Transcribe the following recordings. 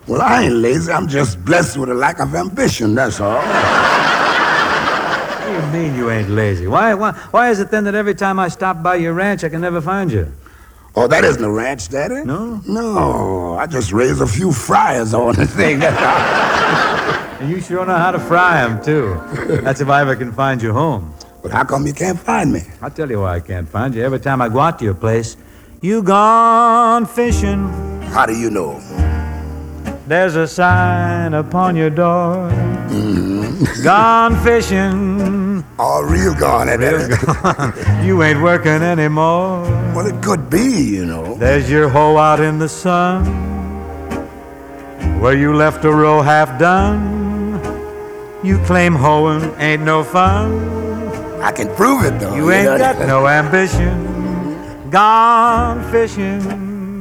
Well, I ain't lazy. I'm just blessed with a lack of ambition, that's all. What do you mean you ain't lazy? Why is it then that every time I stop by your ranch, I can never find you? Oh, that isn't a ranch, Daddy? No? No, I just raised a few fryers on the thing. And you sure know how to fry 'em, too. That's if I ever can find you home. But how come you can't find me? I'll tell you why I can't find you. Every time I go out to your place, you gone fishing. How do you know? There's a sign upon your door. Gone fishing. Oh, real gone, Real gone. You ain't working anymore. Well, it could be, you know. There's your hoe out in the sun, where you left a row half done. You claim hoeing ain't no fun. I can prove it, though. You ain't got no ambition. Gone fishing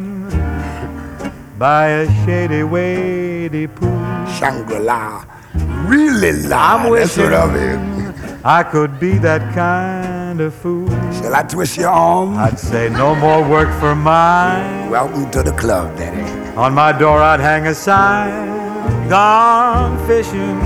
by a shady, wady pool. Shangri-La. Really lie. I'm That's wishing what I mean. I could be that kind of fool. Shall I twist your arm? I'd say no more work for mine. Welcome to the club, Daddy. On my door I'd hang a sign. Gone fishing.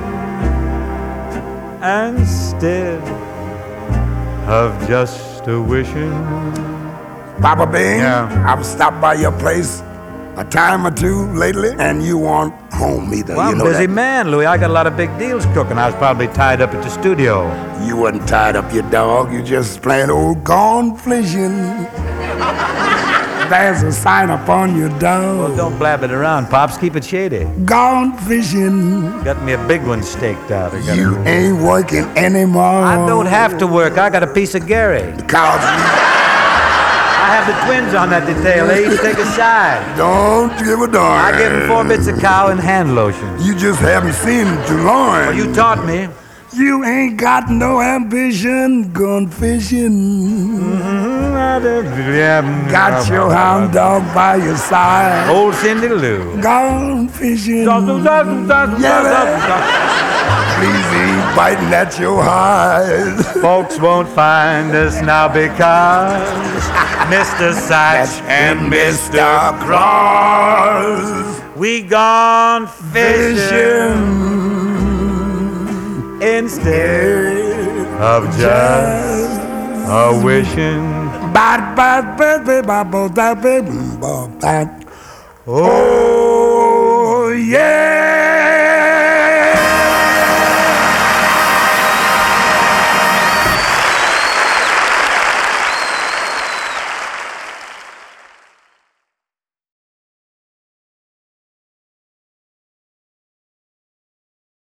Instead of just a wishing. Papa Bean, Yeah. I've stopped by your place a time or two lately, and you aren't home either. Well, you I'm know a busy that. man, Louis. I got a lot of big deals cooking. I was probably tied up at the studio. You wasn't tied up, your dog. You just plain old gone fishing. There's a sign upon your door. Well, don't blab it around, Pops. Keep it shady. Gone fishing. Got me a big one staked out. You ain't working anymore. I don't have to work. I got a piece of Gary. Cause I have the twins on that detail. They each take a side. don't give a darn. I give them 4 bits of cow and hand lotion. You just haven't seen too long. Well, you taught me. You ain't got no ambition, gone fishing. Got your hound dog by your side. Old Cindy Lou. Gone fishing. Please ain't biting at your hide. Folks won't find us now because Mr. Sachs and Mr. Cross We gone fishing instead of just a wishing. Bad, bad, bad, bad, bad, bad, bad, bad, bad. Oh.